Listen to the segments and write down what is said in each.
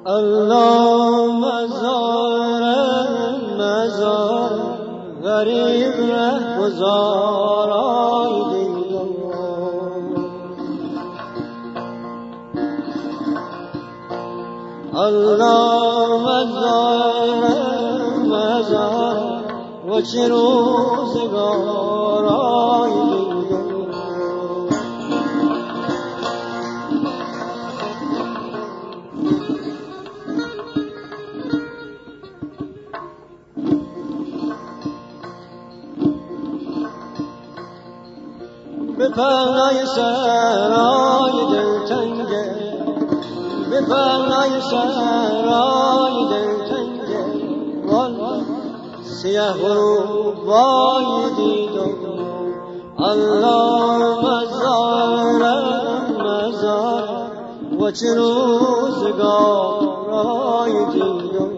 الله مزار غریب ره گذارای دیدم الله مزار و چه روزگارای دیدم به پهنای سرای دلتنگه به پهنای سرای دلتنگه والا سیه غروبای دیدم الله مزار و چه روزگارای دیدم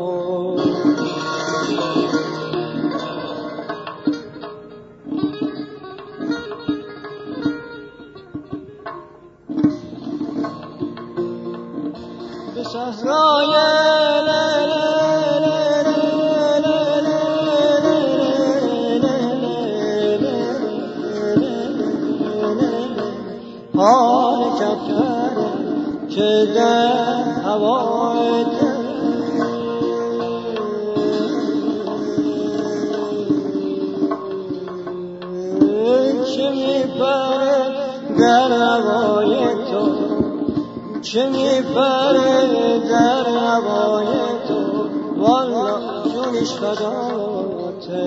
به صحرای حال کفر که در هوای چه میپره در هوای تو چه میپره در هوای تو والا جونش فداته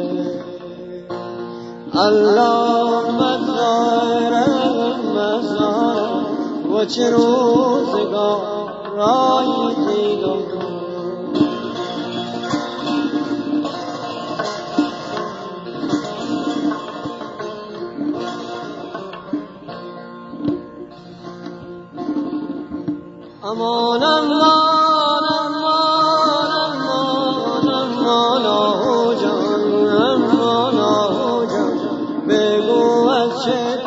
الله مزار و چه روزگارای دیدم امان امان امان امان امان آهو جان بگو از چه